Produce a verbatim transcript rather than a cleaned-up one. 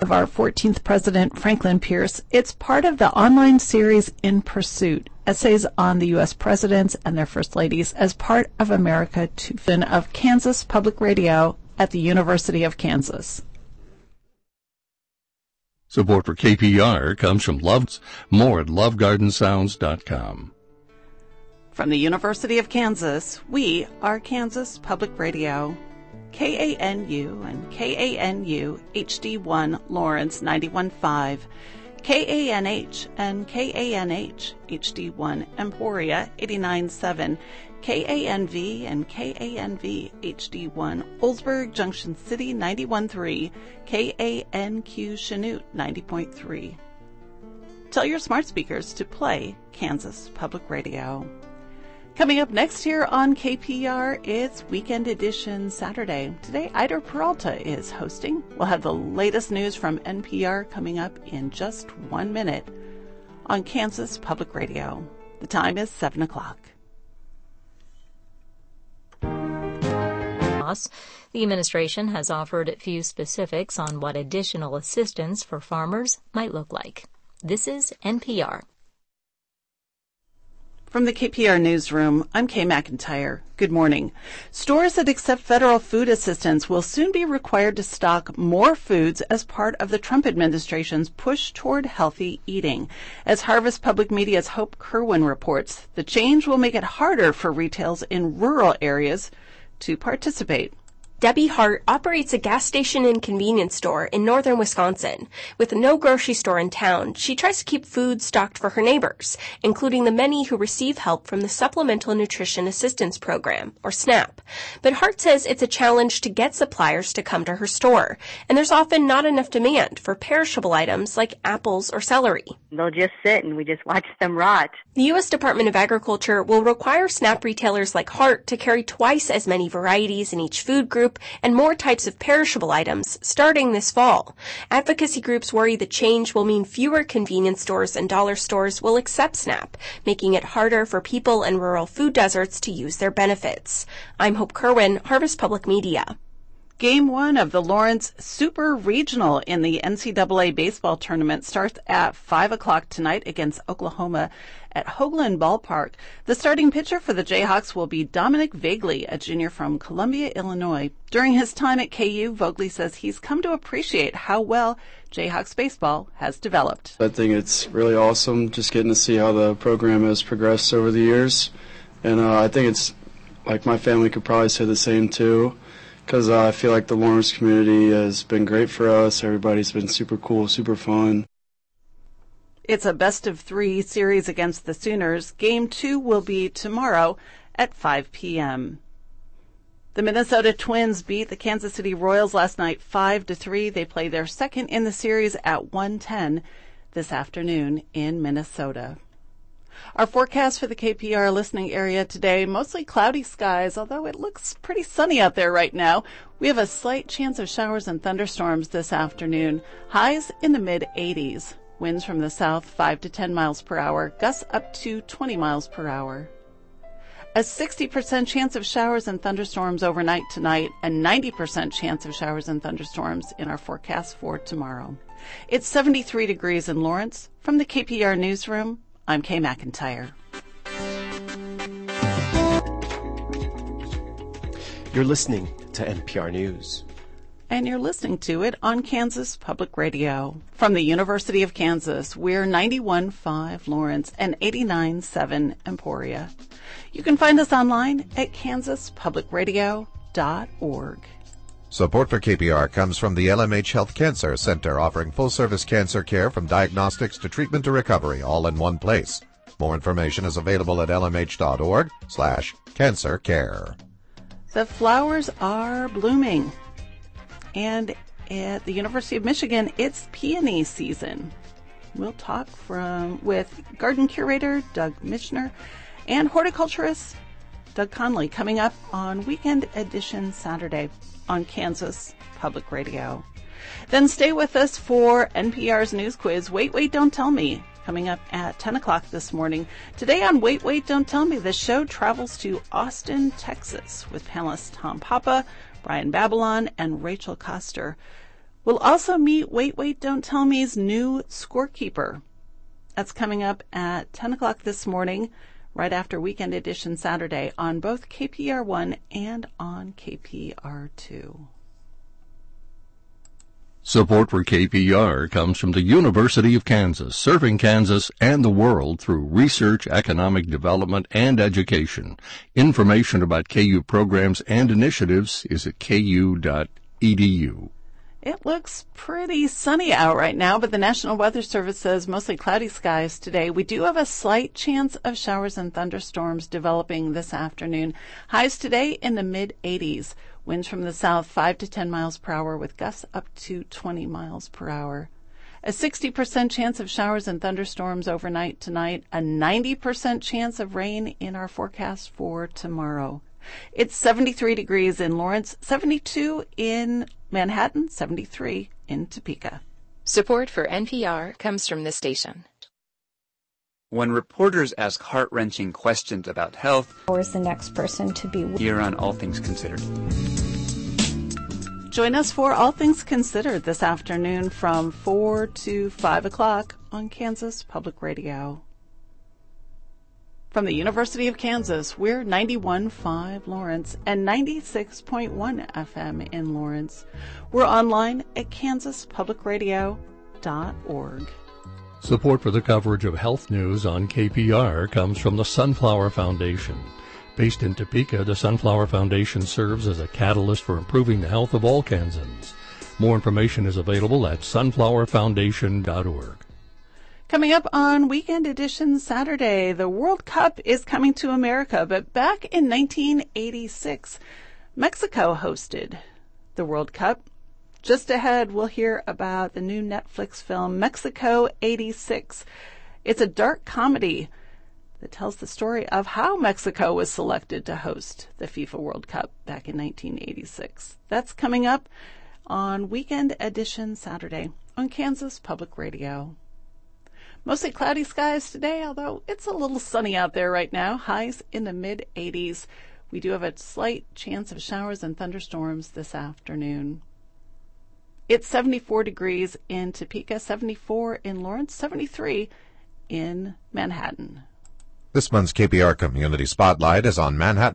of our fourteenth president, Franklin Pierce. It's part of the online series In Pursuit, essays on the U S presidents and their first ladies as part of America two of Kansas Public Radio at the University of Kansas. Support for K P R comes from Love's, more at love garden sounds dot com. From the University of Kansas, we are Kansas Public Radio. K A N U and K A N U H D one Lawrence ninety-one point five, K A N H and K A N H H D one Emporia eighty-nine point seven, K A N V and K A N V H D one Oldsburg Junction City ninety-one point three, K A N Q Chanute ninety point three. Tell your smart speakers to play Kansas Public Radio. Coming up next here on K P R, it's Weekend Edition Saturday. Today, Ida Peralta is hosting. We'll have the latest news from N P R coming up in just one minute on Kansas Public Radio. The time is seven o'clock. The administration has offered few specifics on what additional assistance for farmers might look like. This is N P R. From the K P R Newsroom, I'm Kay McIntyre. Good morning. Stores that accept federal food assistance will soon be required to stock more foods as part of the Trump administration's push toward healthy eating. As Harvest Public Media's Hope Kerwin reports, the change will make it harder for retailers in rural areas to participate. Debbie Hart operates a gas station and convenience store in northern Wisconsin. With no grocery store in town, she tries to keep food stocked for her neighbors, including the many who receive help from the Supplemental Nutrition Assistance Program, or SNAP. But Hart says it's a challenge to get suppliers to come to her store, and there's often not enough demand for perishable items like apples or celery. They'll just sit and we just watch them rot. The U S Department of Agriculture will require SNAP retailers like Hart to carry twice as many varieties in each food group and more types of perishable items starting this fall. Advocacy groups worry the change will mean fewer convenience stores and dollar stores will accept SNAP, making it harder for people in rural food deserts to use their benefits. I'm Hope Kerwin, Harvest Public Media. Game one of the Lawrence Super Regional in the N C double A baseball tournament starts at five o'clock tonight against Oklahoma at Hoagland Ballpark. The starting pitcher for the Jayhawks will be Dominic Vagley, a junior from Columbia, Illinois. During his time at K U, Vagley says he's come to appreciate how well Jayhawks baseball has developed. I think it's really awesome just getting to see how the program has progressed over the years. And uh, I think it's, like, my family could probably say the same too. Because uh, I feel like the Lawrence community has been great for us. Everybody's been super cool, super fun. It's a best of three series against the Sooners. Game two will be tomorrow at five p.m. The Minnesota Twins beat the Kansas City Royals last night five to three. They play their second in the series at one ten this afternoon in Minnesota. Our forecast for the K P R listening area today, mostly cloudy skies, although it looks pretty sunny out there right now. We have a slight chance of showers and thunderstorms this afternoon. Highs in the mid eighties. Winds from the south five to ten miles per hour, gusts up to twenty miles per hour. A sixty percent chance of showers and thunderstorms overnight tonight, a ninety percent chance of showers and thunderstorms in our forecast for tomorrow. It's seventy-three degrees in Lawrence. From the K P R Newsroom, I'm Kay McIntyre. You're listening to N P R News. And you're listening to it on Kansas Public Radio. From the University of Kansas, we're ninety-one point five Lawrence and eighty-nine point seven Emporia. You can find us online at kansas public radio dot org. Support for K P R comes from the L M H Health Cancer Center, offering full-service cancer care from diagnostics to treatment to recovery, all in one place. More information is available at lmh.org slash cancer care. The flowers are blooming. And at the University of Michigan, it's peony season. We'll talk from with garden curator Doug Michener and horticulturist Doug Conley coming up on Weekend Edition Saturday on Kansas Public Radio. Then stay with us for N P R's news quiz, Wait, Wait, Don't Tell Me, coming up at ten o'clock this morning. Today on Wait, Wait, Don't Tell Me, the show travels to Austin, Texas with panelists Tom Papa, Brian Babylon, and Rachel Koster. We'll also meet Wait, Wait, Don't Tell Me's new scorekeeper. That's coming up at ten o'clock this morning, right after Weekend Edition Saturday on both K P R one and on K P R two. Support for K P R comes from the University of Kansas, serving Kansas and the world through research, economic development, and education. Information about K U programs and initiatives is at k u dot e d u. It looks pretty sunny out right now, but the National Weather Service says mostly cloudy skies today. We do have a slight chance of showers and thunderstorms developing this afternoon. Highs today in the mid eighties. Winds from the south five to ten miles per hour with gusts up to twenty miles per hour. A sixty percent chance of showers and thunderstorms overnight tonight. A ninety percent chance of rain in our forecast for tomorrow. It's seventy-three degrees in Lawrence, seventy-two in Manhattan, seventy-three in Topeka. Support for N P R comes from this station. When reporters ask heart-wrenching questions about health, or is the next person to be here on All Things Considered. Join us for All Things Considered this afternoon from four to five o'clock on Kansas Public Radio. From the University of Kansas, we're ninety-one point five Lawrence and ninety-six point one F M in Lawrence. We're online at kansas public radio dot org. Support for the coverage of health news on K P R comes from the Sunflower Foundation. Based in Topeka, the Sunflower Foundation serves as a catalyst for improving the health of all Kansans. More information is available at sunflower foundation dot org. Coming up on Weekend Edition Saturday, the World Cup is coming to America, but back in nineteen eighty-six, Mexico hosted the World Cup. Just ahead, we'll hear about the new Netflix film, Mexico eighty-six. It's a dark comedy that tells the story of how Mexico was selected to host the FIFA World Cup back in nineteen eighty-six. That's coming up on Weekend Edition Saturday on Kansas Public Radio. Mostly cloudy skies today, although it's a little sunny out there right now. Highs in the mid eighties. We do have a slight chance of showers and thunderstorms this afternoon. It's seventy-four degrees in Topeka, seventy-four in Lawrence, seventy-three in Manhattan. This month's K P R Community Spotlight is on Manhattan.